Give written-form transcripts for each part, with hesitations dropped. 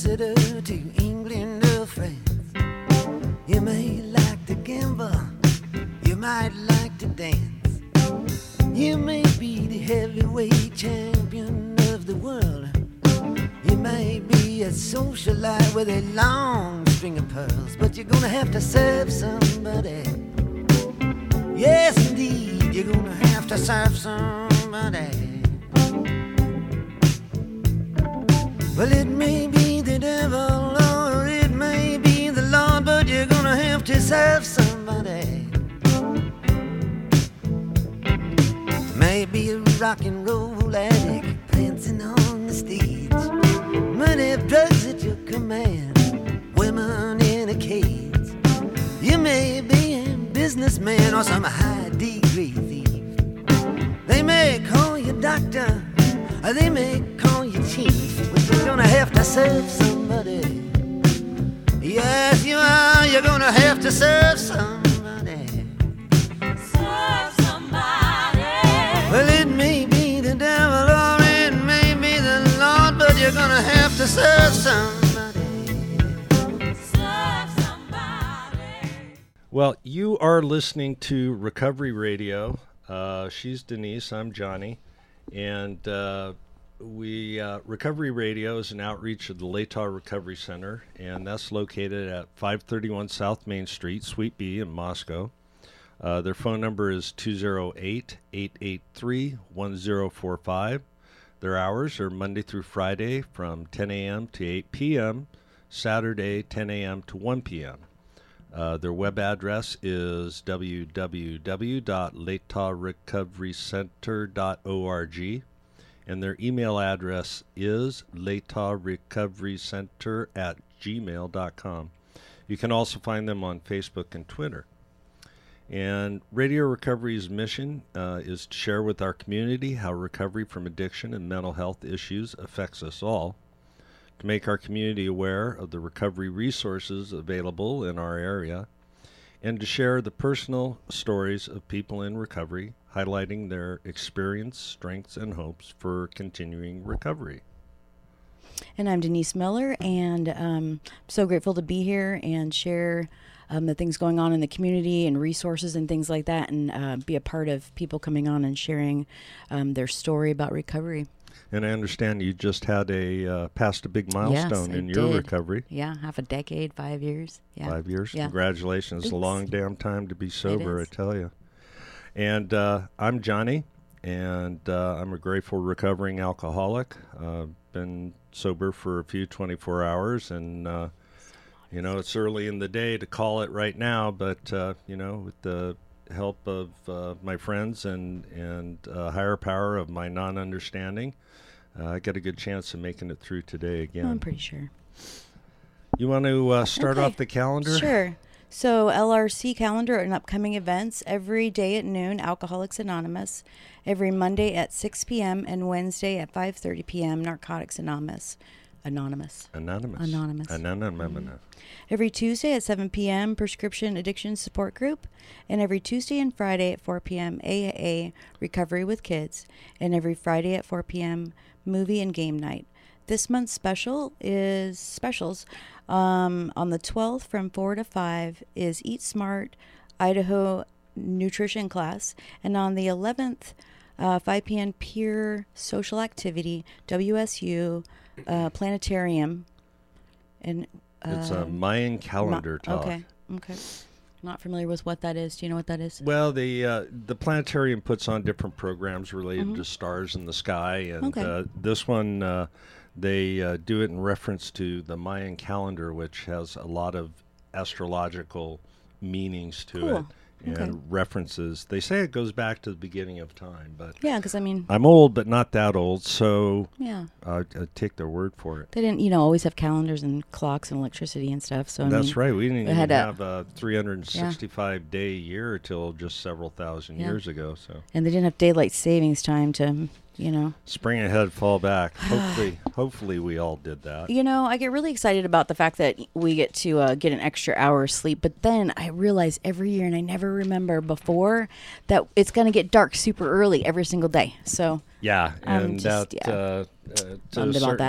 Exeter to England or France. You may like to gamble, you might like to dance. You may be the heavyweight champion of the world. You may be a socialite with a long string of pearls, but you're gonna have to serve somebody. Yes, indeed, you're gonna have to serve somebody. Well, it may be the devil or it may be the Lord, but you're gonna have to serve somebody. Maybe a rock and roll addict prancing on the stage, money, drugs at your command, women in a cage. You may be a businessman or some high degree thief. They may call you doctor, or they may call you chief, but you're gonna have to serve somebody. Yes, you are. You're gonna have to serve somebody. Serve somebody. Well, it may be the devil or it may be the Lord, but you're gonna have to serve somebody. Serve somebody. Well, you are listening to Recovery Radio. She's Denise, I'm Johnny. And Recovery Radio is an outreach of the Latah Recovery Center, and that's located at 531 South Main Street, Suite B in Moscow. Their phone number is 208-883-1045. Their hours are Monday through Friday from 10 a.m. to 8 p.m., Saturday 10 a.m. to 1 p.m. Their web address is www.latahrecoverycenter.org, and their email address is latahrecoverycenter@gmail.com. You can also find them on Facebook and Twitter. And Radio Recovery's mission is to share with our community how recovery from addiction and mental health issues affects us all, to make our community aware of the recovery resources available in our area, and to share the personal stories of people in recovery, highlighting their experience, strengths, and hopes for continuing recovery. And I'm Denise Miller, and I'm so grateful to be here and share the things going on in the community and resources and things like that, and be a part of people coming on and sharing their story about recovery. And I understand you just had passed a big milestone in your recovery. Yeah, half a decade, 5 years. Yeah. 5 years. Yeah. Congratulations. It's a long damn time to be sober, I tell you. And I'm Johnny, and I'm a grateful recovering alcoholic. Been sober for a few 24 hours, and it's early in the day to call it right now, but with the help of my friends and higher power of my non-understanding, I got a good chance of making it through today again. I'm pretty sure. You want to start off the calendar? Sure. So LRC calendar and upcoming events: every day at noon, Alcoholics Anonymous; every Monday at 6 p.m. and Wednesday at 5:30 p.m., Narcotics Anonymous. Anonymous. Every Tuesday at 7 p.m., Prescription Addiction Support Group. And every Tuesday and Friday at 4 p.m., AAA Recovery with Kids. And every Friday at 4 p.m., Movie and Game Night. This month's specials. On the 12th from 4 to 5 is Eat Smart Idaho Nutrition Class. And on the 11th, 5 p.m., Peer Social Activity, WSU Planetarium. And it's a Mayan calendar talk. Okay. Not familiar with what that is. Do you know what that is? Well, the planetarium puts on different programs related to stars in the sky, and this one they do it in reference to the Mayan calendar, which has a lot of astrological meanings to it. And references. They say it goes back to the beginning of time, but yeah, because I'm old, but not that old, so yeah, I take their word for it. They didn't, always have calendars and clocks and electricity and stuff. So that's right. We didn't even have a 365-day year until just several thousand years ago. So and they didn't have daylight savings time to. Spring ahead, fall back. Hopefully we all did that. I get really excited about the fact that we get to get an extra hour of sleep, but then I realize every year, and I never remember before, that it's going to get dark super early every single day. So yeah, I'm and just, that bummed about that.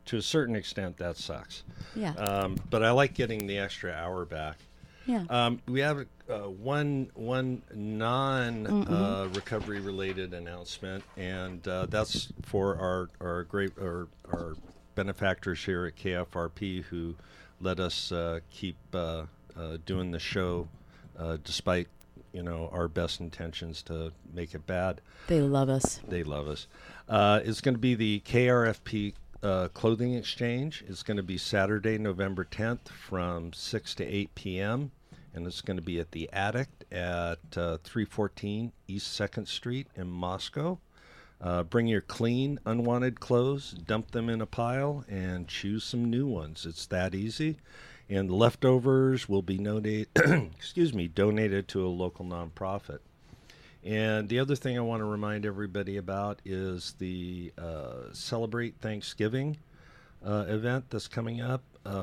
to a certain extent, that sucks. Yeah. But I like getting the extra hour back. Yeah. We have one non recovery related announcement, and that's for our benefactors here at KFRP who let us keep doing the show despite our best intentions to make it bad. They love us. They love us. It's going to be the KRFP Clothing Exchange. It's going to be Saturday, November 10th from 6 to 8 p.m. And it's going to be at the Attic at 314 East 2nd Street in Moscow. Bring your clean, unwanted clothes, dump them in a pile, and choose some new ones. It's that easy. And the leftovers will be donated to a local nonprofit. And the other thing I want to remind everybody about is the Celebrate Thanksgiving event that's coming up.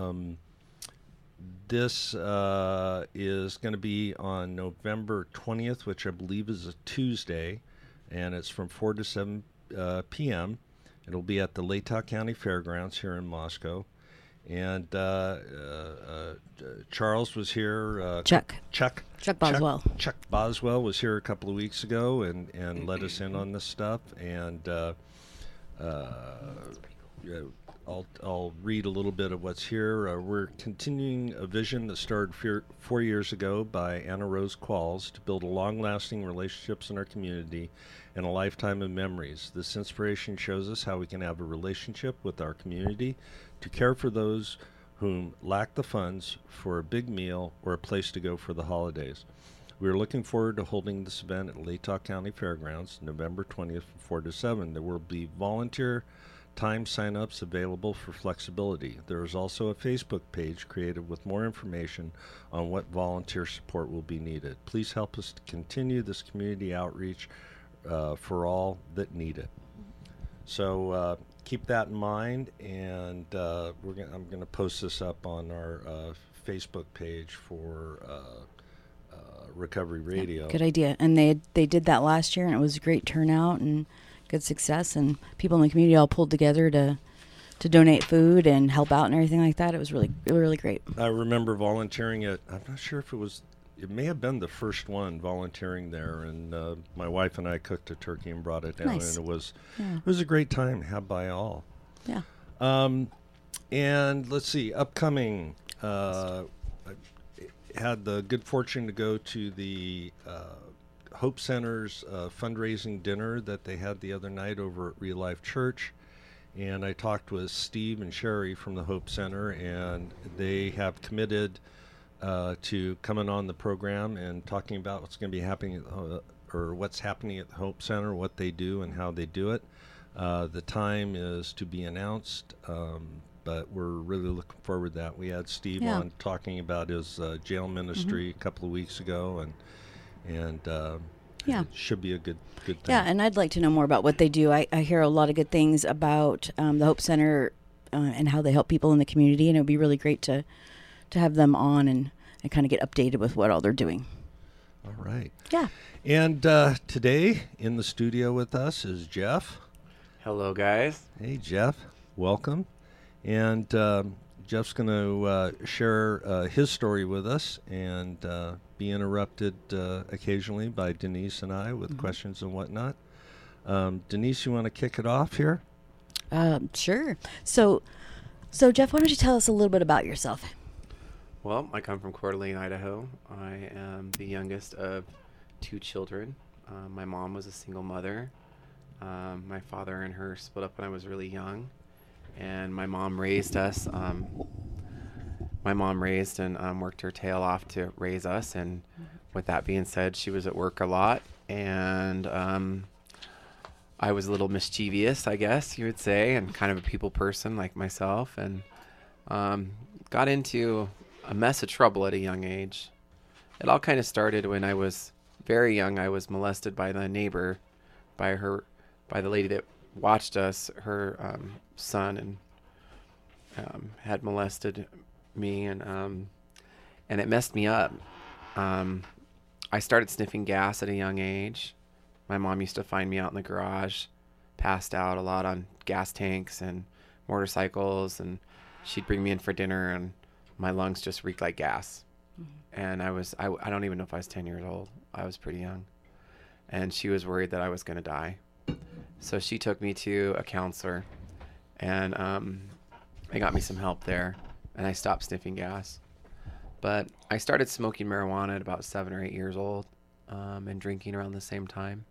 This is going to be on November 20th, which I believe is a Tuesday, and it's from 4 to 7 p.m. It'll be at the Latah County Fairgrounds here in Moscow. And Charles was here. Chuck Boswell. Boswell. Chuck Boswell was here a couple of weeks ago and let us in on this stuff. And I'll read a little bit of what's here. We're continuing a vision that started 4 years ago by Anna Rose Qualls to build long-lasting relationships in our community and a lifetime of memories. This inspiration shows us how we can have a relationship with our community to care for those whom lack the funds for a big meal or a place to go for the holidays. We are looking forward to holding this event at Latah County Fairgrounds, November 20th from 4 to 7. There will be volunteer time sign-ups available for flexibility. There is also a Facebook page created with more information on what volunteer support will be needed. Please help us to continue this community outreach for all that need it. So keep that in mind, and I'm going to post this up on our Facebook page for Recovery Radio. Good idea. And they did that last year, and it was a great turnout and good success, and people in the community all pulled together to donate food and help out and everything like that. It was really great. I remember volunteering at, I'm not sure if it may have been the first one volunteering there, and my wife and I cooked a turkey and brought it down. Nice. And it was a great time had by all. Yeah. And let's see, upcoming, I had the good fortune to go to the Hope Center's fundraising dinner that they had the other night over at Real Life Church, and I talked with Steve and Sherry from the Hope Center, and they have committed to coming on the program and talking about what's going to be happening or what's happening at the Hope Center, what they do and how they do it. The time is to be announced, but we're really looking forward to that. We had Steve on talking about his jail ministry a couple of weeks ago, and it should be a good thing. Yeah, and I'd like to know more about what they do. I hear a lot of good things about the Hope Center and how they help people in the community, and it would be really great to have them on and kind of get updated with what all they're doing. All right. Yeah. And today in the studio with us is Jeff. Hello, guys. Hey, Jeff. Welcome. And Jeff's going to share his story with us and be interrupted occasionally by Denise and I with questions and whatnot. Denise, you want to kick it off here? Sure. So Jeff, why don't you tell us a little bit about yourself? Well, I come from Coeur d'Alene, Idaho. I am the youngest of 2 children. My mom was a single mother. My father and her split up when I was really young, and my mom raised us. My mom raised and worked her tail off to raise us, and with that being said, she was at work a lot, and I was a little mischievous, I guess you would say, and kind of a people person like myself, and got into a mess of trouble at a young age. It all kind of started when I was very young. I was molested by the neighbor, by the lady that watched us. Her son had molested me, and it messed me up. I started sniffing gas at a young age. My mom used to find me out in the garage, passed out a lot on gas tanks, and motorcycles, and she'd bring me in for dinner, and my lungs just reeked like gas. And I don't even know if I was 10 years old. I was pretty young. And she was worried that I was going to die. So she took me to a counselor, and they got me some help there, and I stopped sniffing gas. But I started smoking marijuana at about 7 or 8 years old, and drinking around the same time.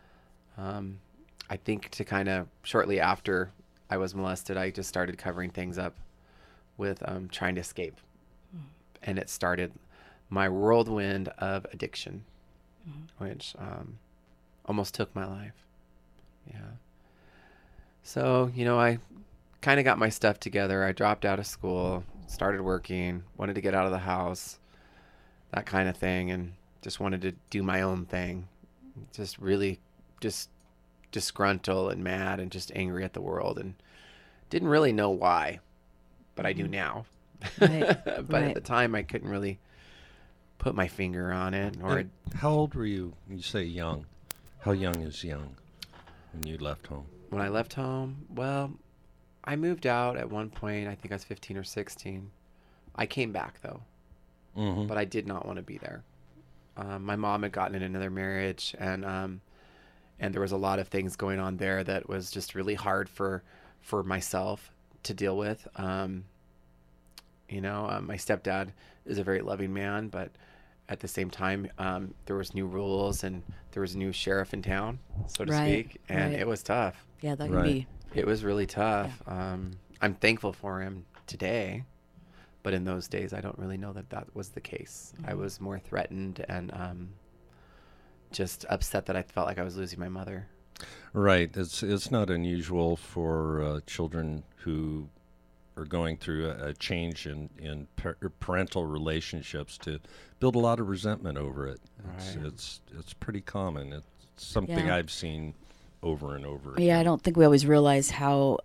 I think to kind of shortly after I was molested, I just started covering things up with trying to escape. And it started my whirlwind of addiction, which almost took my life. Yeah. So, I kind of got my stuff together. I dropped out of school, started working, wanted to get out of the house, that kind of thing, and just wanted to do my own thing. Just really just disgruntled and mad and just angry at the world, and didn't really know why, but I do now. Right. But at the time I couldn't really put my finger on it. Or And how old were you? You say young. How young is young when you left home? when I left home, well, I moved out at one point. I think I was 15 or 16. I came back though, but I did not want to be there. My mom had gotten in another marriage, and there was a lot of things going on there that was just really hard for myself to deal with. My stepdad is a very loving man, but at the same time, there was new rules, and there was a new sheriff in town, so to Right, speak, and right. it was tough. Yeah, that can Right. be. It was really tough. I'm thankful for him today, but in those days, I don't really know that was the case. I was more threatened and just upset that I felt like I was losing my mother. Right. It's not unusual for children who are going through a change in parental relationships to build a lot of resentment over it. Right. It's pretty common. It's something Yeah. I've seen over and over Yeah, again. I don't think we always realize how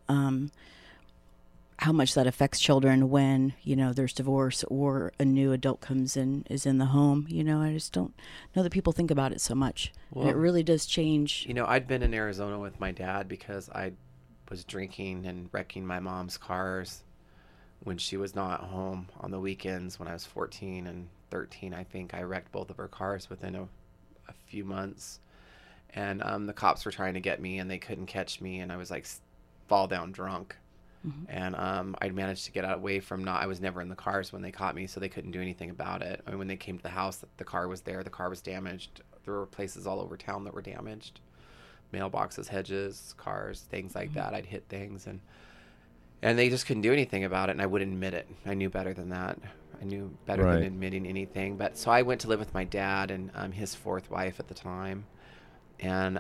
much that affects children when there's divorce or a new adult comes in is in the home. I just don't know that people think about it so much, and it Well, really does change. I'd been in Arizona with my dad because I was drinking and wrecking my mom's cars when she was not home on the weekends. When I was 14 and 13, I think I wrecked both of her cars within a few months. And the cops were trying to get me, and they couldn't catch me, and I was like fall down drunk. And I managed to get away from I was never in the cars when they caught me, so they couldn't do anything about it. I mean, when they came to the house, the car was there. The car was damaged. There were places all over town that were damaged. Mailboxes, hedges, cars, things like that. I'd hit things, and they just couldn't do anything about it, and I wouldn't admit it. I knew better than that. I knew better Right. than admitting anything. But so I went to live with my dad and his fourth wife at the time. And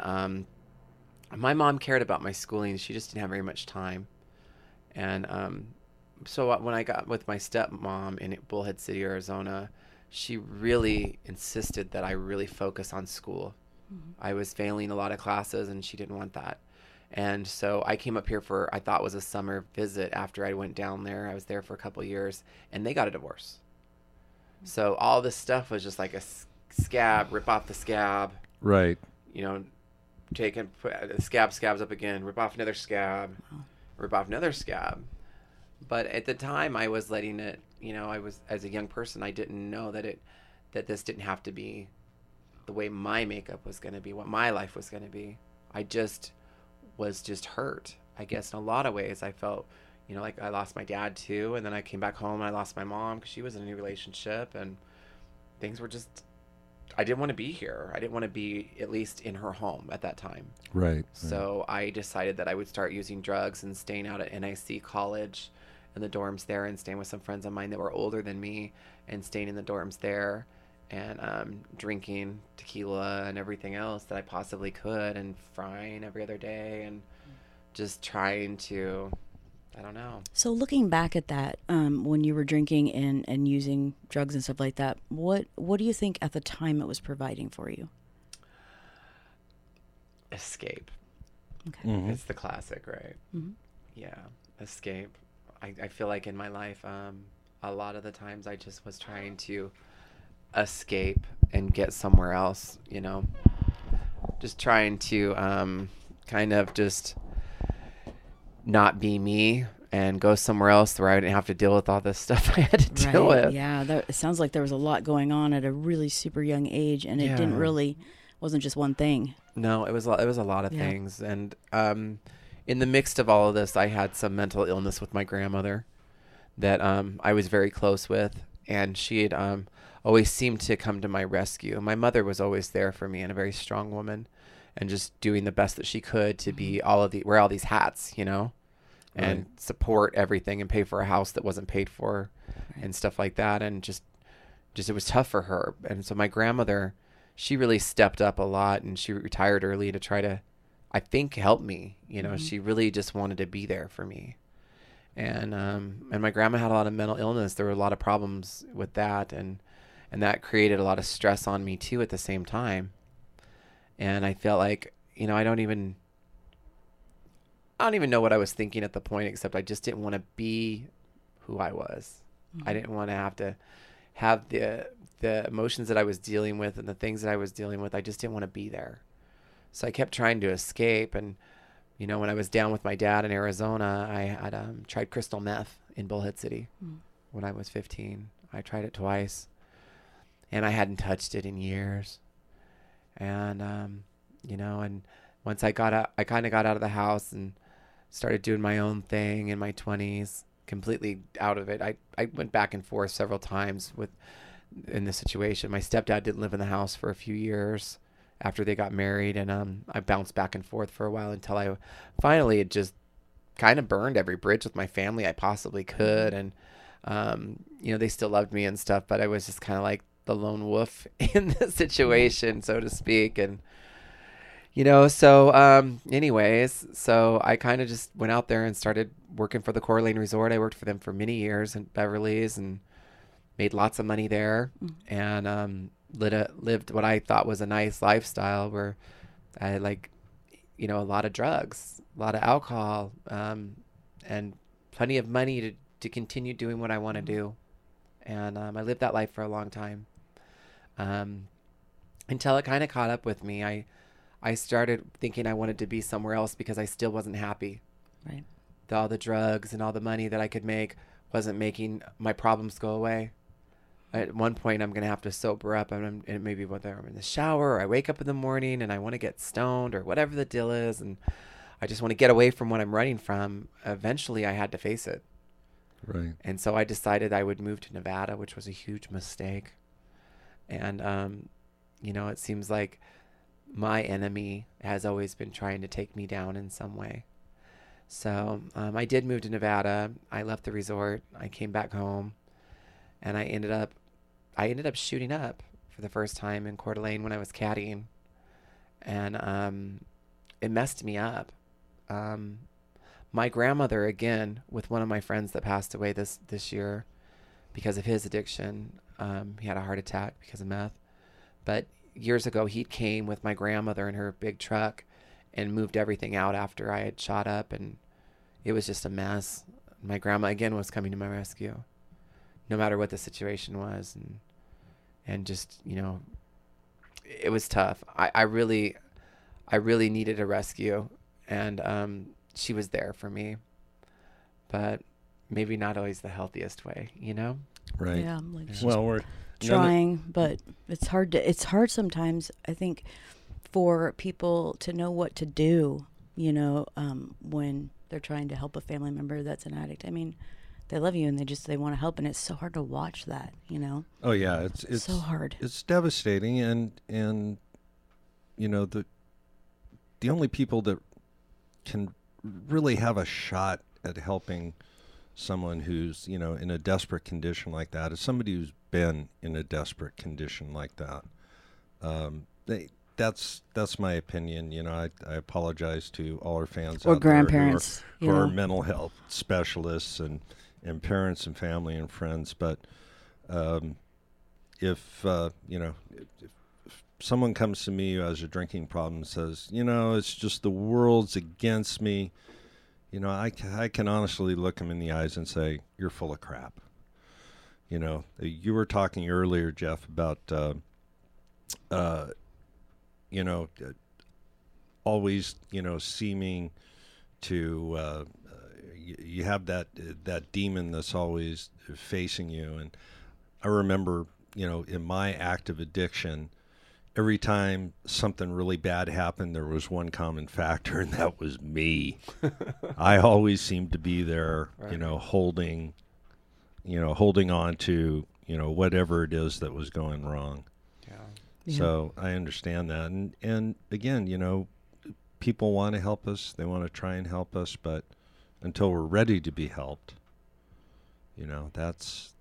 my mom cared about my schooling. She just didn't have very much time. And so when I got with my stepmom in Bullhead City, Arizona, she really insisted that I really focus on school. I was failing a lot of classes, and she didn't want that. And so I came up here for, I thought was a summer visit after I went down there. I was there for a couple of years, and they got a divorce. So all this stuff was just like a scab, rip off the scab, Right. take and put scabs up again, rip off another scab, rip off another scab. But at the time, I was letting it, I was, as a young person, I didn't know that this didn't have to be the way my makeup was going to be, what my life was going to be. I just was hurt. I guess in a lot of ways I felt, like I lost my dad too. And then I came back home and I lost my mom because she was in a new relationship, and things were just, I didn't want to be here. I didn't want to be at least in her home at that time. Right. So I decided that I would start using drugs and staying out at NIC College and the dorms there, and staying with some friends of mine that were older than me, and staying in the dorms there, and drinking tequila and everything else that I possibly could, and frying every other day, and just trying to, I don't know. So looking back at that, when you were drinking and using drugs and stuff like that, what do you think at the time it was providing for you? Escape. Okay. It's the classic, right? Yeah, escape. I feel like in my life, a lot of the times I just was trying to escape and get somewhere else, just trying to kind of just not be me and go somewhere else where I didn't have to deal with all this stuff I had to deal with. Yeah, it sounds like there was a lot going on at a really super young age, and it didn't Yeah. really wasn't just one thing. No, it was a lot of Yeah. things, and in the mix of all of this, I had some mental illness with my grandmother that I was very close with, and she had always seemed to come to my rescue. My mother was always there for me, and a very strong woman, and just doing the best that she could to be wear all these hats, you know, and Right. support everything and pay for a house that wasn't paid for, and stuff like that, and just it was tough for her. And so my grandmother, she really stepped up a lot, and she retired early to try to, I think, help me. You know, she really just wanted to be there for me. And my grandma had a lot of mental illness. There were a lot of problems with that, and that created a lot of stress on me too at the same time. And I felt like, you know, I don't even know what I was thinking at the point, except I just didn't want to be who I was. I didn't want to have the emotions that I was dealing with and the things that I was dealing with. I just didn't want to be there. So I kept trying to escape. And, you know, when I was down with my dad in Arizona, I had tried crystal meth in Bullhead City when I was 15. I tried it twice, and I hadn't touched it in years. And, you know, and once I kind of got out of the house and started doing my own thing in my 20s, completely out of it. I went back and forth several times in this situation. My stepdad didn't live in the house for a few years after they got married, and I bounced back and forth for a while until I finally had just kind of burned every bridge with my family I possibly could. And you know, they still loved me and stuff, but I was just kind of like the lone wolf in the situation, so to speak. And you know, so anyways, so I kind of just went out there and started working for the Coeur d'Alene Resort. I worked for them for many years in Beverly's and made lots of money there, and lived what I thought was a nice lifestyle where I had, like, you know, a lot of drugs, a lot of alcohol, and plenty of money to continue doing what I want to do. And I lived that life for a long time, until it kind of caught up with me. I started thinking I wanted to be somewhere else because I still wasn't happy. Right. All the drugs and all the money that I could make wasn't making my problems go away. At one point, I'm going to have to sober up, and maybe whether I'm in the shower or I wake up in the morning and I want to get stoned or whatever the deal is, and I just want to get away from what I'm running from. Eventually, I had to face it. Right. And so I decided I would move to Nevada, which was a huge mistake. And, you know, it seems like my enemy has always been trying to take me down in some way. So I did move to Nevada. I left the resort. I came back home, and I ended up shooting up for the first time in Coeur d'Alene when I was caddying, and it messed me up. My grandmother, again, with one of my friends that passed away this year because of his addiction, he had a heart attack because of meth. But years ago, he came with my grandmother in her big truck and moved everything out after I had shot up, and it was just a mess. My grandma, again, was coming to my rescue, no matter what the situation was, and just, you know, it was tough. I really needed a rescue, and she was there for me, but maybe not always the healthiest way, you know? Right. Yeah, like she's Well, we're trying, but it's hard sometimes, I think, for people to know what to do, you know, when they're trying to help a family member that's an addict. I mean, they love you and they want to help, and it's so hard to watch that, you know. Oh yeah, it's so hard. It's devastating, and you know, the only people that can really have a shot at helping someone who's, you know, in a desperate condition like that is somebody who's been in a desperate condition like that. That's my opinion. You know, I apologize to all our fans Or out there grandparents, who you are know. mental health specialists and parents and family and friends. But if you know, if someone comes to me who has a drinking problem and says, you know, it's just the world's against me, you know, I can honestly look them in the eyes and say, you're full of crap. You know, you were talking earlier, Jeff, about you know, always, you know, seeming to you have that demon that's always facing you. And I remember, in my active addiction, every time something really bad happened, there was one common factor, and that was me. I always seemed to be there, Right. holding on to, whatever it is that was going wrong. Yeah. Yeah. So I understand that. And again, people want to help us. They want to try and help us, but until we're ready to be helped, that's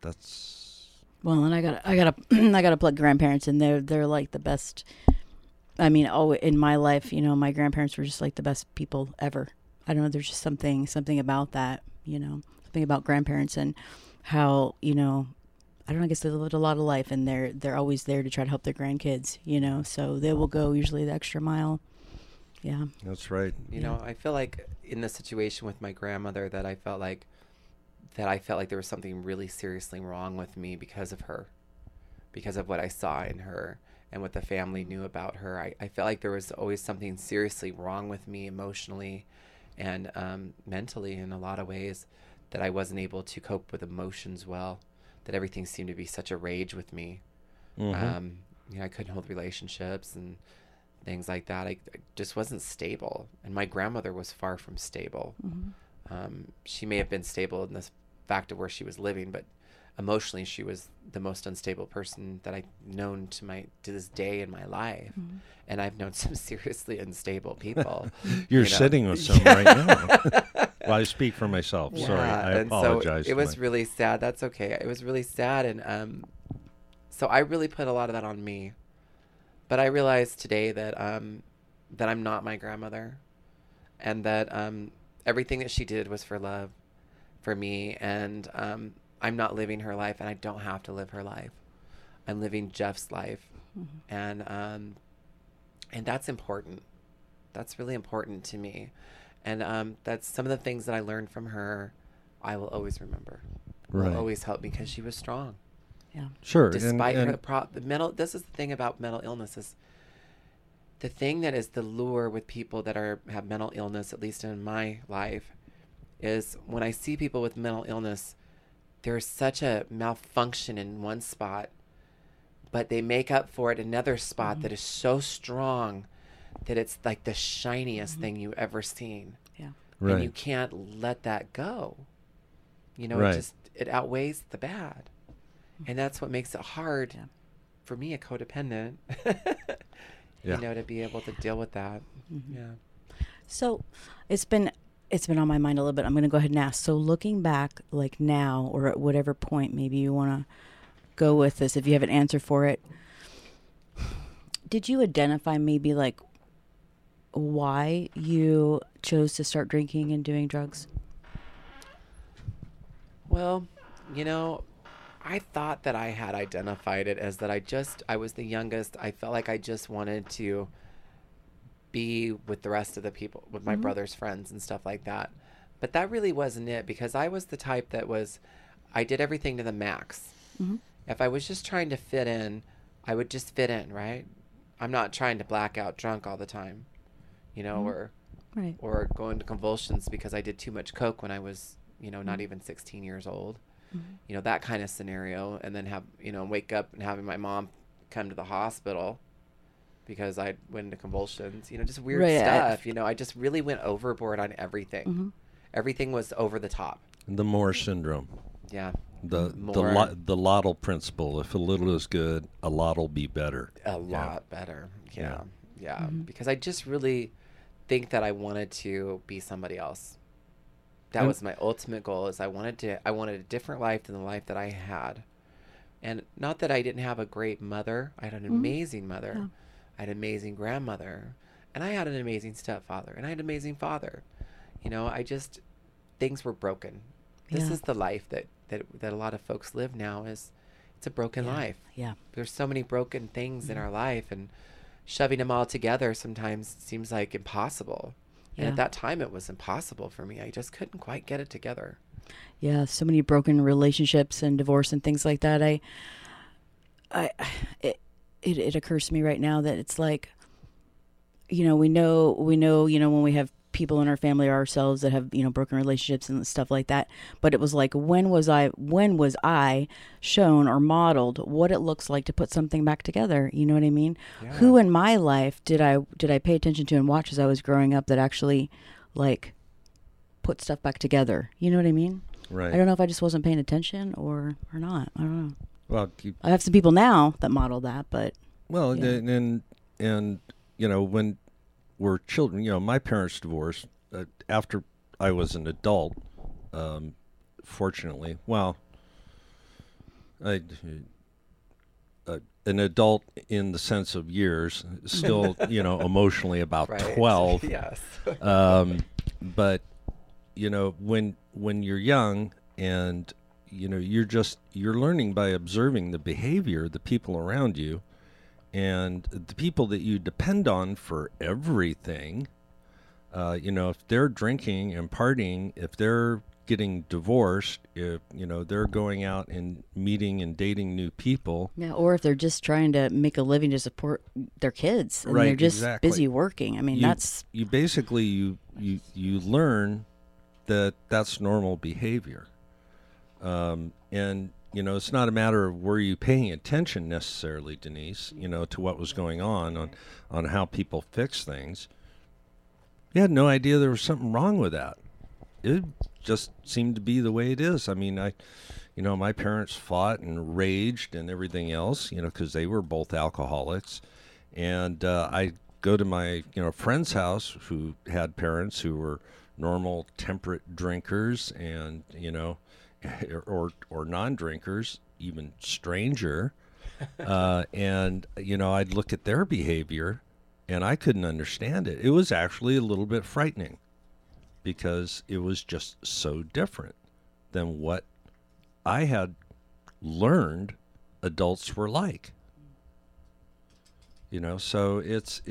Well, and I gotta plug grandparents, and they're like the best. I mean, in my life, my grandparents were just like the best people ever. I don't know. There's just something about that, something about grandparents and how, I don't know. I guess they lived a lot of life, and they're always there to try to help their grandkids, So they will go usually the extra mile. Yeah. that's right. You know, I feel like in the situation with my grandmother that I felt like there was something really seriously wrong with me because of her, because of what I saw in her and what the family knew about her. I felt like there was always something seriously wrong with me emotionally and mentally in a lot of ways, that I wasn't able to cope with emotions well, that everything seemed to be such a rage with me. Mhm. I couldn't hold relationships and things like that. I just wasn't stable. And my grandmother was far from stable. She may have been stable in the fact of where she was living, but emotionally she was the most unstable person that I've known to this day in my life. And I've known some seriously unstable people. You're you know. sitting with some right now. Well, I speak for myself. Sorry, I and apologize. So it was really sad. That's okay. It was really sad, and so I really put a lot of that on me. But I realized today that that I'm not my grandmother, and that everything that she did was for love, for me, and I'm not living her life, and I don't have to live her life. I'm living Jeff's life, and that's important. That's really important to me, and that's some of the things that I learned from her. I will always remember. Right. Will always help me because she was strong. Yeah. Sure. Despite and, her the mental, this is the thing about mental illness is the thing that is the lure with people that have mental illness, at least in my life, is when I see people with mental illness, there's such a malfunction in one spot, but they make up for it in another spot that is so strong that it's like the shiniest thing you ever seen. Yeah. right. And you can't let that go. Right. It outweighs the bad. And that's what makes it hard Yeah. for me, a codependent, Yeah. to be able to deal with that. Yeah. So it's been on my mind a little bit. I'm going to go ahead and ask. So looking back, like now, or at whatever point maybe you want to go with this, if you have an answer for it, did you identify maybe like why you chose to start drinking and doing drugs? Well, I thought that I had identified it as that I was the youngest. I felt like I just wanted to be with the rest of the people, with my brother's friends and stuff like that. But that really wasn't it, because I was the type I did everything to the max. If I was just trying to fit in, I would just fit in, right? I'm not trying to black out drunk all the time, or Right. or go into convulsions because I did too much coke when I was, not even 16 years old. That kind of scenario, and then wake up and having my mom come to the hospital because I went into convulsions, just weird Right, stuff. I just really went overboard on everything. Everything was over the top. The Moore syndrome. Yeah. The More. the Lottle principle. If a little is good, a lot will be better. A lot better. Yeah. Yeah. Yeah. Because I just really think that I wanted to be somebody else. That And- was my ultimate goal, is I wanted a different life than the life that I had. And not that I didn't have a great mother. I had an amazing mother. Yeah. I had an amazing grandmother. And I had an amazing stepfather. And I had an amazing father. Things were broken. This Yeah. is the life that a lot of folks live now, is it's a broken life. Yeah. There's so many broken things in our life, and shoving them all together sometimes seems like impossible. And Yeah. at that time, it was impossible for me. I just couldn't quite get it together. Yeah, so many broken relationships and divorce and things like that. It occurs to me right now that it's like, we know, when we have people in our family or ourselves that have, broken relationships and stuff like that. But it was like, when was I shown or modeled what it looks like to put something back together? You know what I mean? Yeah. Who in my life did I pay attention to and watch as I was growing up that actually like put stuff back together? You know what I mean? Right. I don't know if I just wasn't paying attention or not. I don't know. Well, I have some people now that model that, but well, Yeah. and when we're children, my parents divorced after I was an adult. Fortunately, well, I an adult in the sense of years, still, emotionally about Right. 12. Yes. But when you're young and you're learning by observing the behavior of the people around you, and the people that you depend on for everything. If they're drinking and partying, if they're getting divorced, if they're going out and meeting and dating new people. yeah, or if they're just trying to make a living to support their kids and Right, they're just exactly. busy working. I mean, that's You basically you learn that that's normal behavior, and it's not a matter of were you paying attention necessarily, Denise, to what was going on how people fix things. You had no idea there was something wrong with that. It just seemed to be the way it is. I mean, my parents fought and raged and everything else, because they were both alcoholics. And I go to my, friend's house who had parents who were normal, temperate drinkers and, or non-drinkers, even stranger. And, I'd look at their behavior and I couldn't understand it. It was actually a little bit frightening because it was just so different than what I had learned adults were like. So it's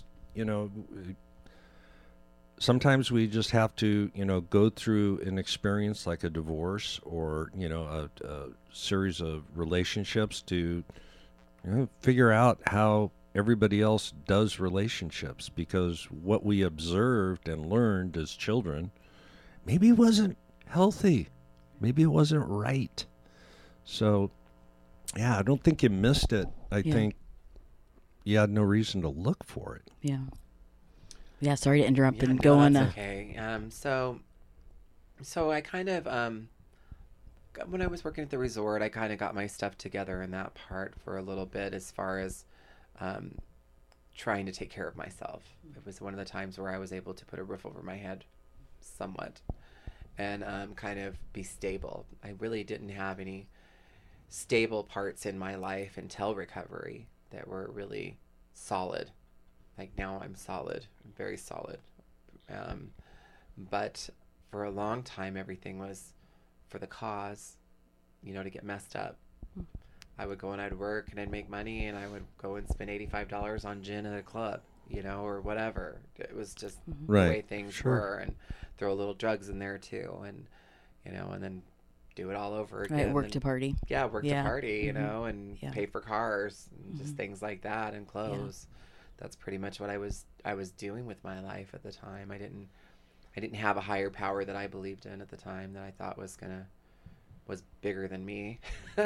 sometimes we just have to, go through an experience like a divorce or, a series of relationships to, figure out how everybody else does relationships, because what we observed and learned as children maybe wasn't healthy. Maybe it wasn't right. So, yeah, I don't think you missed it. I Yeah. think you had no reason to look for it. yeah. Yeah, sorry to interrupt Yeah, and no, go on. that's okay. So I kind of when I was working at the resort, I kind of got my stuff together in that part for a little bit, as far as trying to take care of myself. It was one of the times where I was able to put a roof over my head, somewhat, and kind of be stable. I really didn't have any stable parts in my life until recovery that were really solid. Like now I'm solid, I'm very solid. But for a long time, everything was for the cause, to get messed up. I would go and I'd work and I'd make money and I would go and spend $85 on gin at a club, or whatever. It was just Right. the way things Sure. were, and throw a little drugs in there too, and and then do it all over again. Right, work and to party. yeah, work Yeah. to party, Mhm. and Yeah. pay for cars, and just things like that, and clothes. That's pretty much what I was doing with my life at the time. I didn't have a higher power that I believed in at the time, that I thought was bigger than me.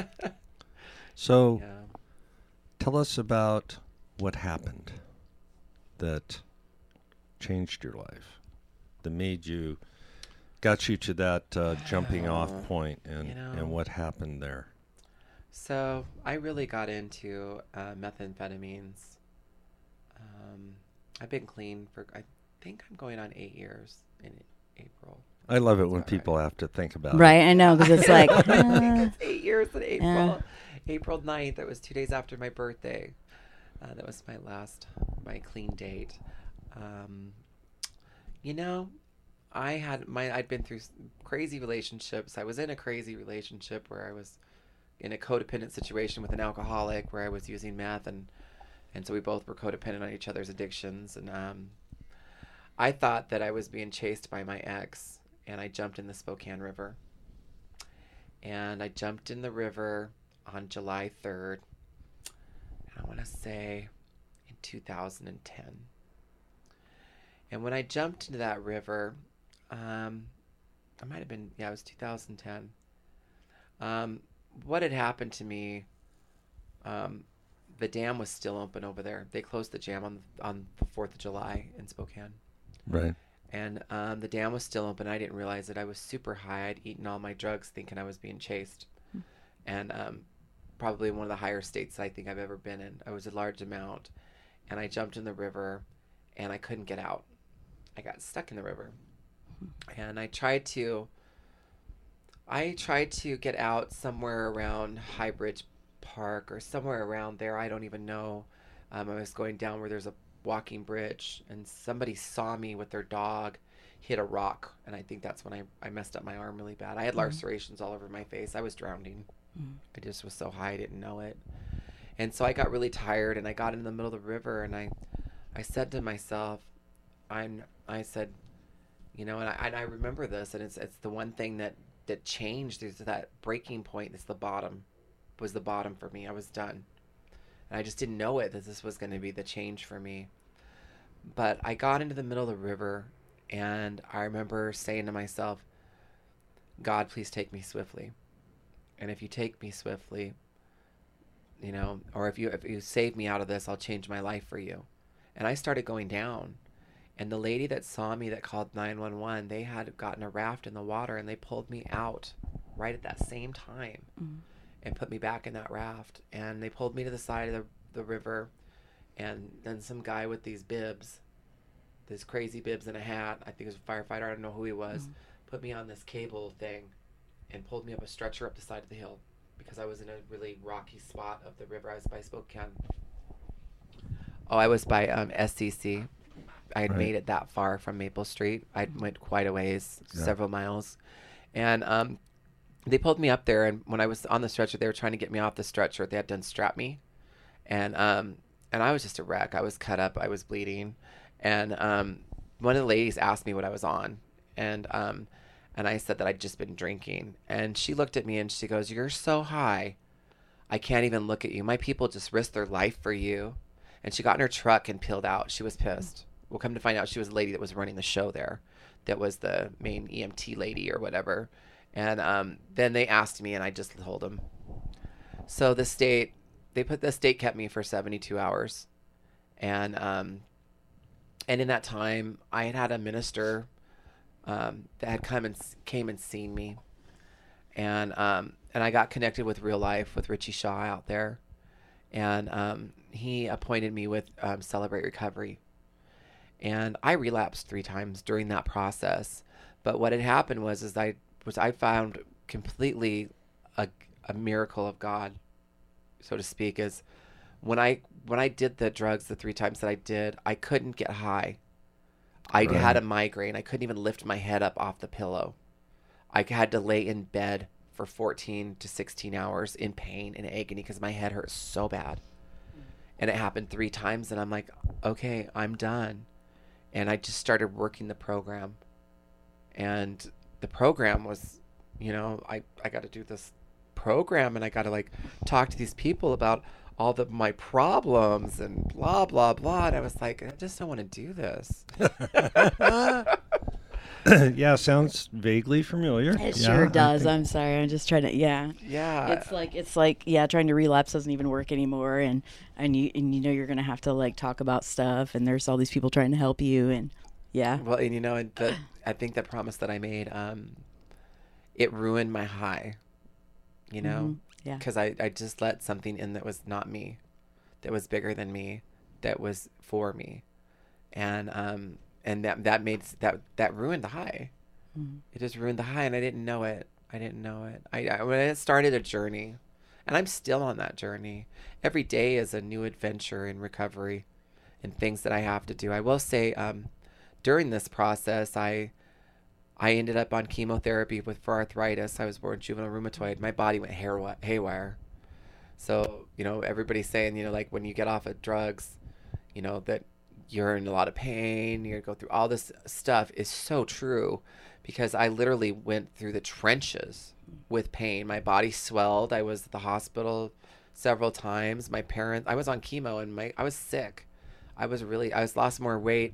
So Yeah. tell us about what happened that changed your life, that got you to that jumping off point, and, and what happened there. So I really got into methamphetamines. I've been clean for, I think I'm going on 8 years in April. I love it when Alright. people have to think about Right, I know, because it's like, It's 8 years in April. Yeah. April 9th. That was 2 days after my birthday. That was my clean date. I'd been through crazy relationships. I was in a crazy relationship where I was in a codependent situation with an alcoholic, where I was using meth, and so we both were codependent on each other's addictions. And I thought that I was being chased by my ex, and I jumped in the Spokane River. And I jumped in the river on July 3rd, I want to say in 2010. And when I jumped into that river, I might have been, yeah, it was 2010. What had happened to me, the dam was still open over there. They closed the dam on the 4th of July in Spokane. Right. And the dam was still open. I didn't realize it. I was super high. I'd eaten all my drugs thinking I was being chased. And probably one of the higher states I think I've ever been in. I was a large amount. And I jumped in the river, and I couldn't get out. I got stuck in the river. And I tried to get out somewhere around High Bridge Park or somewhere around there. I don't even know. I was going down where there's a walking bridge, and somebody saw me with their dog hit a rock, and I think that's when I messed up my arm really bad. I had lacerations all over my face. I was drowning. I just was so high I didn't know it. And so I got really tired, and I got in the middle of the river, and I said to myself, I said, you know, and I remember this, and it's the one thing that changed is that breaking point. It's the bottom, was the bottom for me. I was done. And I just didn't know it, that this was going to be the change for me. But I got into the middle of the river, and I remember saying to myself, God, please take me swiftly. And if you take me swiftly, you know, or if you save me out of this, I'll change my life for you. And I started going down. And the lady that saw me that called 911, they had gotten a raft in the water, and they pulled me out right at that same time and put me back in that raft. And they pulled me to the side of the river, and then some guy with these bibs, this crazy bibs and a hat, I think it was a firefighter, I don't know who he was, put me on this cable thing and pulled me up a stretcher up the side of the hill because I was in a really rocky spot of the river. I was by Spokane. Oh, I was by SCC. I had made it that far from Maple Street. I went quite a ways, several miles. And they pulled me up there, and when I was on the stretcher, they were trying to get me off the stretcher. They had to unstrap me. And I was just a wreck. I was cut up. I was bleeding. And one of the ladies asked me what I was on. And I said that I'd just been drinking. And she looked at me, and she goes, "You're so high, I can't even look at you. My people just risked their life for you." And she got in her truck and peeled out. She was pissed. We'll come to find out she was a lady that was running the show there. That was the main EMT lady or whatever. And then they asked me, and I just told them. So the state kept me for 72 hours. And in that time, I had a minister that had came and seen me. And I got connected with Real Life with Richie Shaw out there. And he appointed me with Celebrate Recovery. And I relapsed 3 times during that process. But what had happened was I found completely a miracle of God, so to speak, is when I did the drugs the 3 times that I did, I couldn't get high. I had a migraine. I couldn't even lift my head up off the pillow. I had to lay in bed for 14 to 16 hours in pain and agony because my head hurt so bad. And it happened 3 times, and I'm like, okay, I'm done. And I just started working the program. And the program was, you know, I got to do this program, and I got to like talk to these people about all my problems and blah, blah, blah. And I was like, I just don't want to do this. Yeah, sounds vaguely familiar. It sure does. I'm sorry. I'm just trying to. Yeah. Yeah. It's like yeah, trying to relapse doesn't even work anymore, and you know you're gonna have to like talk about stuff, and there's all these people trying to help you, and yeah. Well, and you know, I think the promise that I made, it ruined my high. You know, Yeah. because I just let something in that was not me, that was bigger than me, that was for me, and that ruined the high. It just ruined the high, and I didn't know it. When it started a journey, and I'm still on that journey. Every day is a new adventure in recovery, and things that I have to do. I will say, during this process, I ended up on chemotherapy for arthritis. I was born juvenile rheumatoid. My body went haywire. So, you know, everybody's saying, you know, like when you get off of drugs, you know, that you're in a lot of pain, you're going to go through all this stuff is so true, because I literally went through the trenches with pain. My body swelled. I was at the hospital several times. I was on chemo, and I was sick. I lost more weight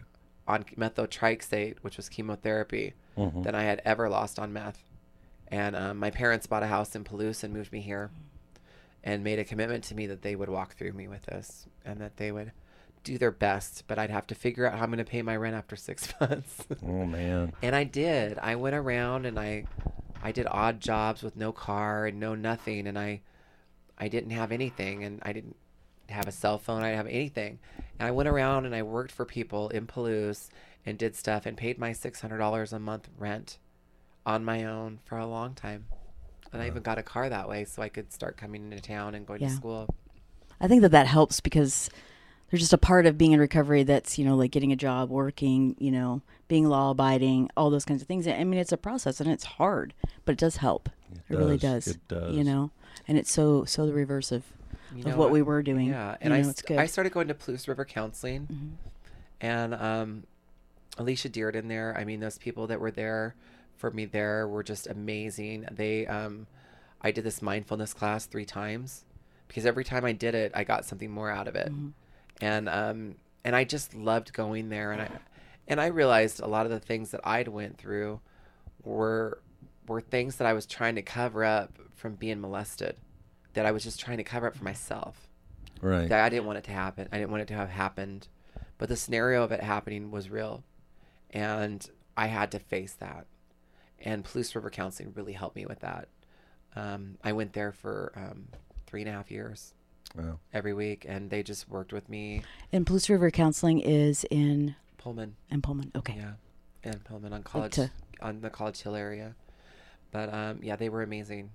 on methotrexate, which was chemotherapy, Mhm. than I had ever lost on meth. And my parents bought a house in Palouse and moved me here and made a commitment to me that they would walk through me with this and that they would do their best, but I'd have to figure out how I'm going to pay my rent after 6 months. Oh man. And I did. I went around and I did odd jobs with no car and no nothing, and I didn't have anything, and I didn't have a cell phone. I didn't have anything. And I went around and I worked for people in Palouse and did stuff and paid my $600 a month rent on my own for a long time. And I even got a car that way so I could start coming into town and going Yeah. to school. I think that helps because there's just a part of being in recovery that's, like getting a job, working, being law abiding, all those kinds of things. I mean, it's a process and it's hard, but it does help. It really does. It does. And it's so the reverse of what we were doing. Yeah, and it's good. I started going to Palouse River Counseling, and Alicia Dearden there. I mean, those people that were there for me there were just amazing. They, I did this mindfulness class 3 times because every time I did it, I got something more out of it, and I just loved going there, and I realized a lot of the things that I'd went through were things that I was trying to cover up from being molested, that I was just trying to cover up for myself. Right. That I didn't want it to happen. I didn't want it to have happened. But the scenario of it happening was real. And I had to face that. And Palouse River Counseling really helped me with that. I went there for 3.5 years Wow. every week, and they just worked with me. And Palouse River Counseling is in Pullman. Pullman. Okay. Yeah. And Pullman on College, to- on the College Hill area. But yeah, they were amazing.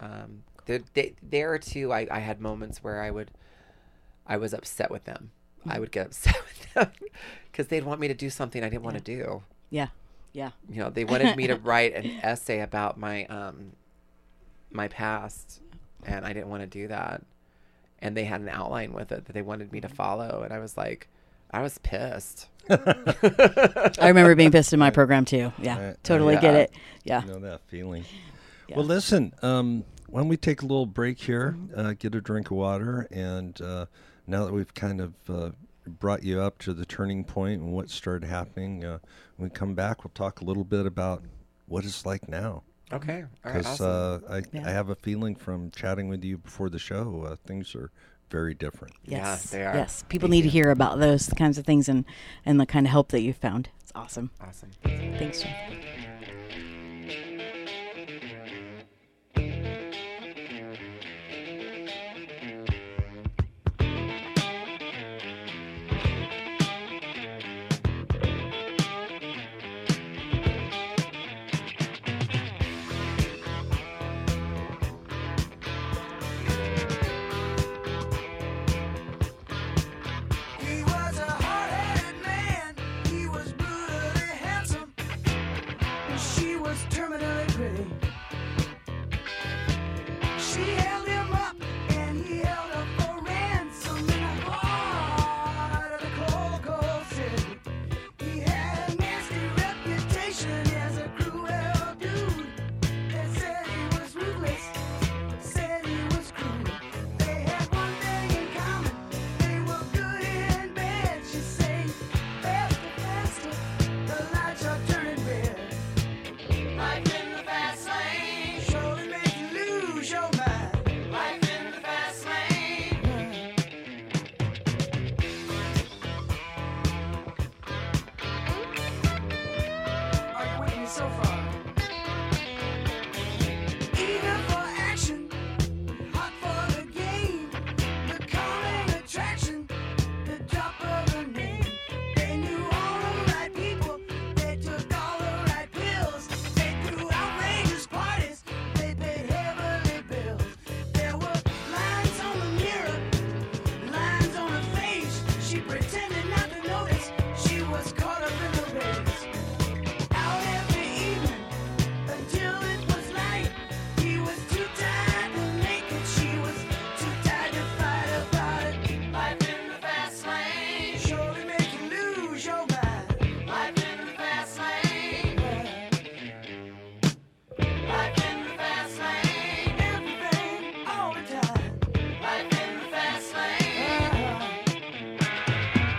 There too, I had moments where I was upset with them. I would get upset with them because they'd want me to do something I didn't want to do. Yeah. Yeah. They wanted me to write an essay about my my past, and I didn't want to do that. And they had an outline with it that they wanted me to follow, and I was like, I was pissed. I remember being pissed in my program too. Yeah. Totally get it. Yeah. You know that feeling. Yeah. Well, listen. Why don't we take a little break here, get a drink of water, and now that we've kind of brought you up to the turning point and what started happening, when we come back, we'll talk a little bit about what it's like now. Okay. All right. Because Awesome. I have a feeling from chatting with you before the show, things are very different. Yes. Yeah, they are. Yes. People Thank need to you. hear about those kinds of things and the kind of help that you've found. It's awesome. Awesome. Thanks, Jeff. He was a hard-headed man. He was brutally handsome. And she was terminally pretty. She held him up and he held her for ransom in the heart of the cold, cold city. He had a nasty reputation as a cruel dude. They said he was ruthless, said he was cruel. They had one thing in common. They were good and bad. She said, faster, faster, the lights are turning red. Life in the fast lane. Surely make you lose your mind. Life in the fast lane. Are you with me so far? Eager for action, hot for the game, the calming attraction, the drop of a name. They knew all the right people, they took all the right pills, they threw outrageous parties, they paid heavily bills. There were lines on the mirror, lines on her face. She pretended not to notice, she was caught up in the race. Out every evening until it was light. He was too tired to make it. She was too tired to fight about it. Life in the fast lane. Surely make you lose your mind. Life in the fast lane. Life in the fast lane. Everything all the time. Life in the fast lane.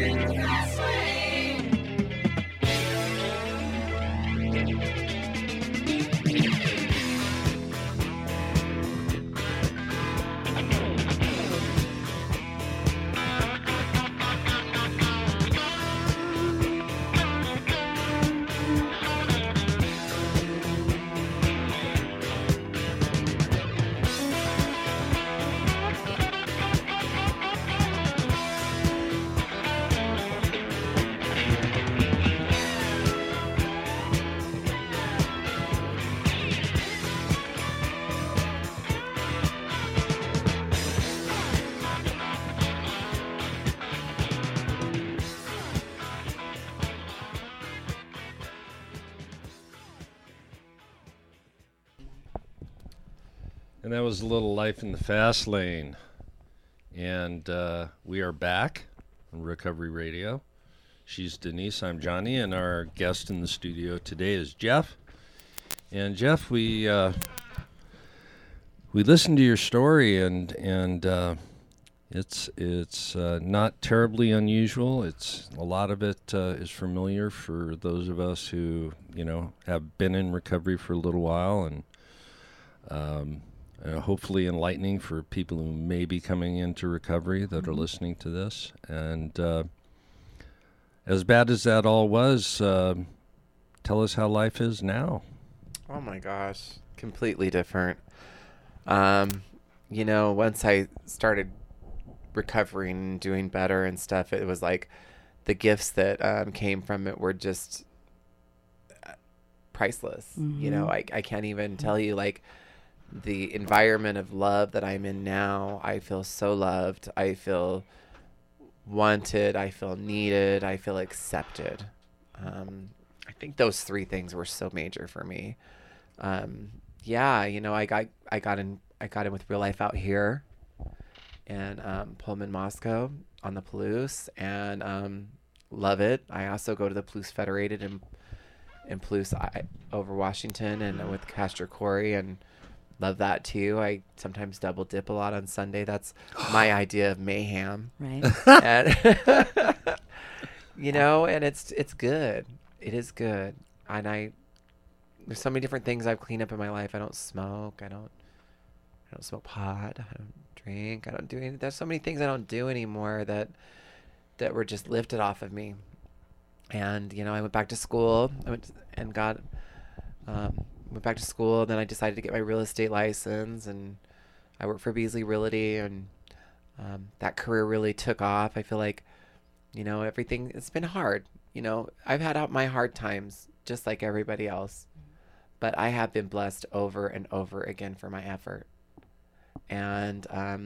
in the fast lane. And that was a little Life in the Fast Lane. And we are back on Recovery Radio. She's Denise, I'm Johnny, and our guest in the studio today is Jeff. And Jeff, we listened to your story, and it's not terribly unusual. It's a lot of it is familiar for those of us who have been in recovery for a little while, and hopefully enlightening for people who may be coming into recovery that are listening to this. And as bad as that all was, tell us how life is now. Oh my gosh, completely different. Once I started recovering and doing better and stuff, it was like the gifts that came from it were just priceless. I can't even tell you, like, the environment of love that I'm in now. I feel so loved. I feel wanted. I feel needed. I feel accepted. I think those three things were so major for me. I got in with Real Life Out Here and Pullman, Moscow on the Palouse, and love it. I also go to the Palouse Federated in Palouse over Washington and with Castor Corey, and love that too. I sometimes double dip a lot on Sunday. That's my idea of mayhem. Right. And and it's good. It is good. And there's so many different things I've cleaned up in my life. I don't smoke. I don't smoke pot. I don't drink. I don't do anything. There's so many things I don't do anymore that were just lifted off of me. And I went back to school. Went back to school, and then I decided to get my real estate license, and I worked for Beasley Realty, and that career really took off. I feel like, everything, it's been hard. I've had my hard times just like everybody else, but I have been blessed over and over again for my effort. And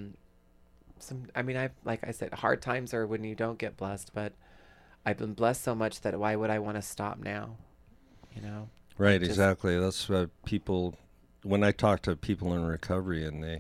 like I said, hard times are when you don't get blessed, but I've been blessed so much that why would I want to stop now? Right, exactly. That's what people, when I talk to people in recovery, and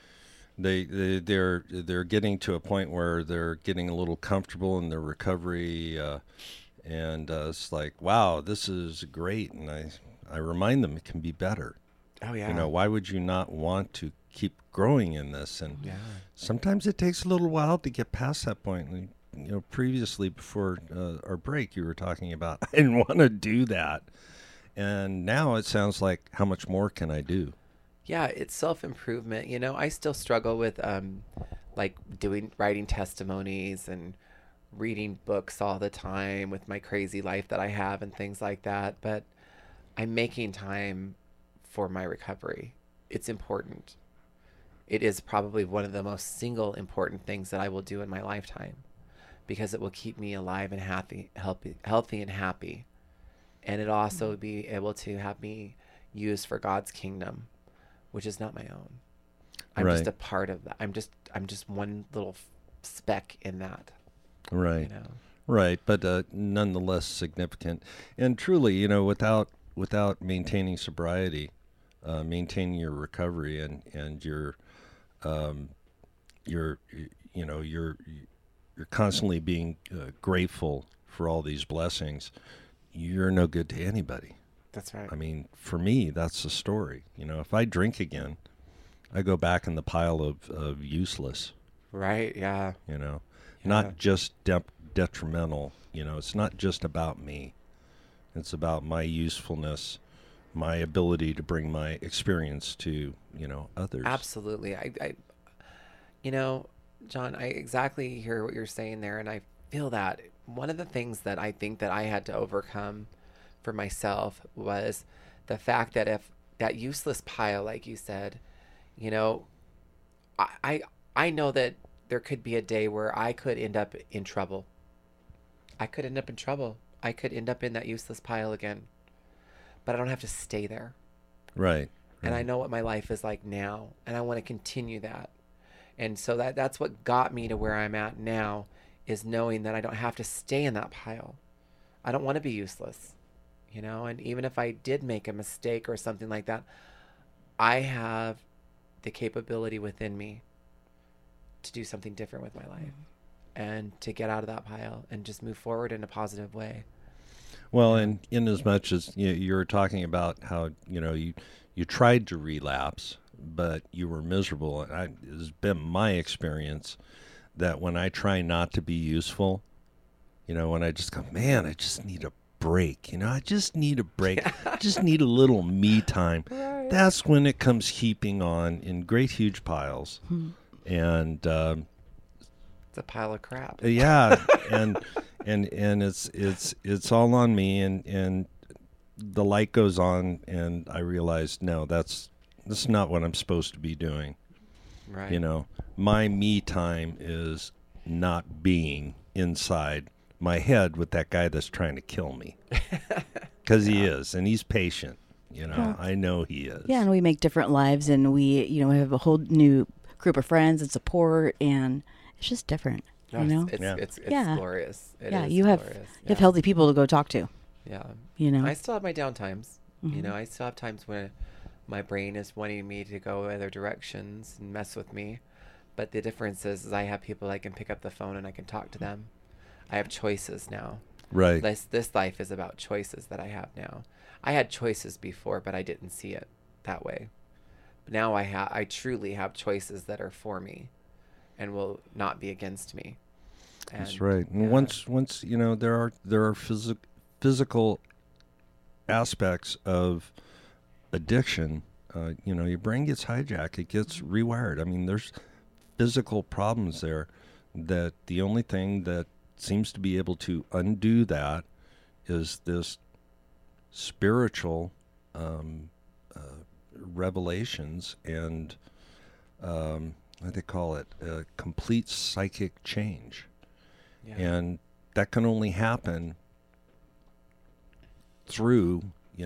they're getting to a point where they're getting a little comfortable in their recovery, and it's like, wow, this is great. And I remind them it can be better. Oh yeah. Why would you not want to keep growing in this? And sometimes it takes a little while to get past that point. And, previously, before our break, you were talking about I didn't want to do that. And now it sounds like, how much more can I do? Yeah, it's self-improvement. I still struggle with writing testimonies and reading books all the time with my crazy life that I have and things like that. But I'm making time for my recovery. It's important. It is probably one of the most single important things that I will do in my lifetime, because it will keep me alive and healthy and happy. And it'll also be able to have me used for God's kingdom, which is not my own. I'm just a part of that. I'm just one little speck in that. Right. Right, but nonetheless significant. And truly, without maintaining sobriety, maintaining your recovery, and you're constantly being grateful for all these blessings, you're no good to anybody. That's right. I mean, for me, that's the story. If I drink again, I go back in the pile of useless. Right, yeah. Not just detrimental. It's not just about me. It's about my usefulness, my ability to bring my experience to, others. Absolutely. John, I exactly hear what you're saying there, and I feel that. One of the things that I think that I had to overcome for myself was the fact that if that useless pile, like you said, I know that there could be a day where I could end up in trouble. I could end up in trouble. I could end up in that useless pile again. But I don't have to stay there. Right. And I know what my life is like now, and I want to continue that. And so that's what got me to where I'm at now, is knowing that I don't have to stay in that pile. I don't want to be useless, and even if I did make a mistake or something like that, I have the capability within me to do something different with my life and to get out of that pile and just move forward in a positive way. Well, and in as much as you were talking about how, you tried to relapse, but you were miserable. And it's been my experience that when I try not to be useful, when I just go, man, I just need a break. I just need a break. I just need a little me time. Right. That's when it comes heaping on in great, huge piles. And it's a pile of crap. Yeah, and it's all on me, and the light goes on, and I realize, no, that's not what I'm supposed to be doing. Right. My me time is not being inside my head with that guy that's trying to kill me, because he is, and he's patient. I know he is. Yeah, and we make different lives, and we have a whole new group of friends and support, and it's just different. It's Yeah. glorious. It Yeah, is you have glorious. you have healthy people to go talk to. Yeah. I I still have my down times. I still have times when my brain is wanting me to go other directions and mess with me. But the difference is I have people I can pick up the phone and I can talk to them. I have choices now. Right. This life is about choices that I have now. I had choices before, but I didn't see it that way. But now I truly have choices that are for me and will not be against me. That's right. And once there are physical aspects of addiction. Your brain gets hijacked. It gets rewired. I mean, there's physical problems there that the only thing that seems to be able to undo that is this spiritual revelations and what they call it, a complete psychic change. Yeah. And that can only happen through,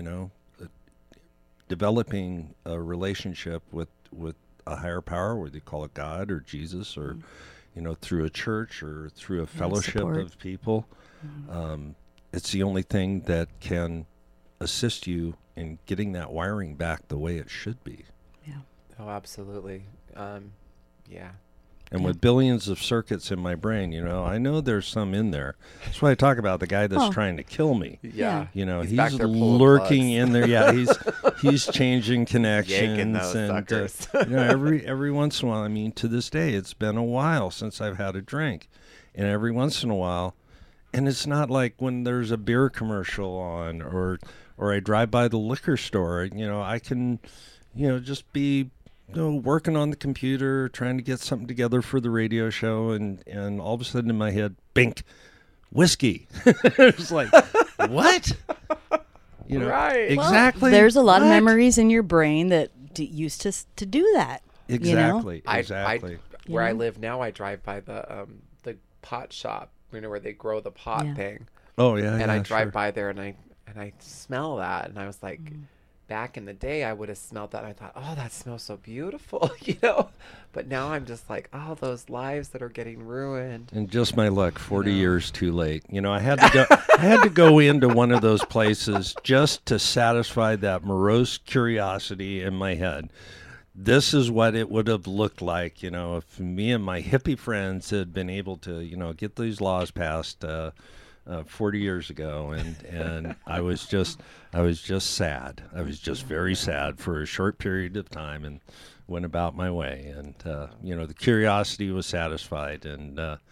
developing a relationship with a higher power, whether you call it God or Jesus or, through a church or through a fellowship support. of people. It's the only thing that can assist you in getting that wiring back the way it should be. Yeah. Oh, absolutely. Yeah. And with billions of circuits in my brain, I know there's some in there. That's why I talk about the guy that's trying to kill me. Yeah. He's back there pulling lurking plugs. in there. Yeah, he's changing connections. Yanking those and suckers. every once in a while, I mean, to this day, it's been a while since I've had a drink. And every once in a while, and it's not like when there's a beer commercial on or I drive by the liquor store, I can, just be working on the computer, trying to get something together for the radio show, and all of a sudden in my head, bink, whiskey. It's like, what? Right. Exactly. There's a lot of What? memories in your brain that used to do that. Exactly. I Exactly. where I Yeah. live now, I drive by the pot shop, where they grow the pot Yeah. thing, Oh yeah. and yeah, I drive sure. by there and I smell that, and I was like, back in the day, I would have smelled that, and I thought, oh, that smells so beautiful, But now I'm just like, oh, those lives that are getting ruined. And just my luck, 40 years too late. I had to go. I had to go into one of those places just to satisfy that morose curiosity in my head. This is what it would have looked like, if me and my hippie friends had been able to, get these laws passed 40 years ago, and I was just sad. I was just very sad for a short period of time, and went about my way. And the curiosity was satisfied, and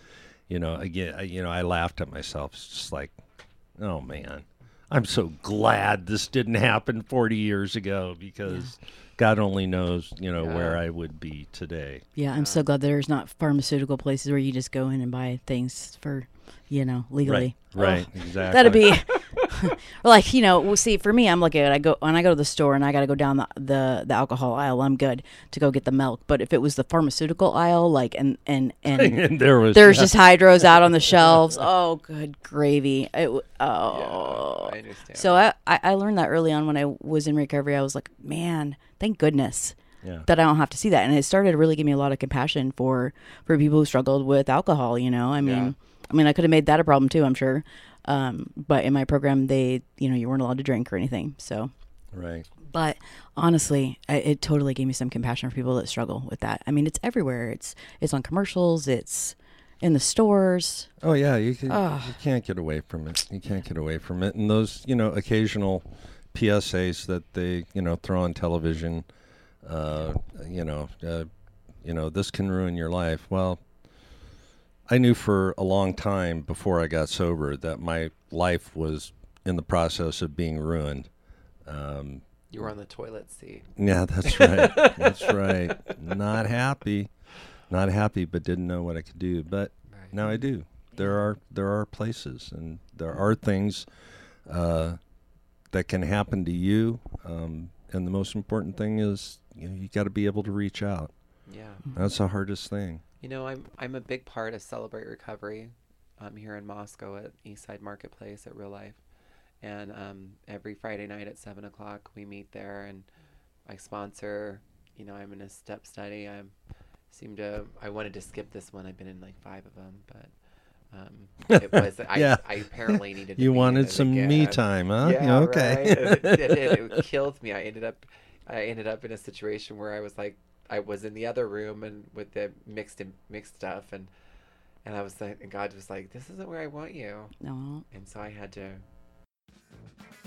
Again, I laughed at myself. It's just like, oh man, I'm so glad this didn't happen 40 years ago, because God only knows, where I would be today. Yeah, I'm so glad there's not pharmaceutical places where you just go in and buy things for, legally. Right, Oh, exactly. That'd be like, well, see, for me, I'm looking at when I go to the store and I got to go down the alcohol aisle, I'm good to go get the milk. But if it was the pharmaceutical aisle, like, and And there's just hydros out on the shelves, oh, good gravy. Yeah, I understand. So I learned that early on when I was in recovery. I was like, man, thank goodness Yeah. that I don't have to see that. And it started to really give me a lot of compassion for people who struggled with alcohol, I mean, I could have made that a problem too, I'm sure. But in my program, they, you weren't allowed to drink or anything. So, Right. but honestly, it totally gave me some compassion for people that struggle with that. I mean, it's everywhere. It's on commercials. It's in the stores. Oh yeah, you can't get away from it. You can't get away from it. And those, occasional PSAs that they, throw on television, this can ruin your life. Well, I knew for a long time before I got sober that my life was in the process of being ruined. You were on the toilet seat. Yeah, that's right. That's right. Not happy, but didn't know what I could do. But now I do. There are places and there are things that can happen to you. And the most important thing is you got to be able to reach out. Yeah. That's the hardest thing. I'm a big part of Celebrate Recovery here in Moscow at Eastside Marketplace at Real Life. And every Friday night at 7 o'clock we meet there, and I sponsor, I'm in a step study. I wanted to skip this one. I've been in like 5 of them, but it was, Yeah. I apparently needed to You be in wanted it some again. me time, huh? Yeah, Okay. right. It killed me. I ended up in a situation where I was in the other room and with the mixed stuff, and I was like, and God was like, this isn't where I want you. No. And so I had to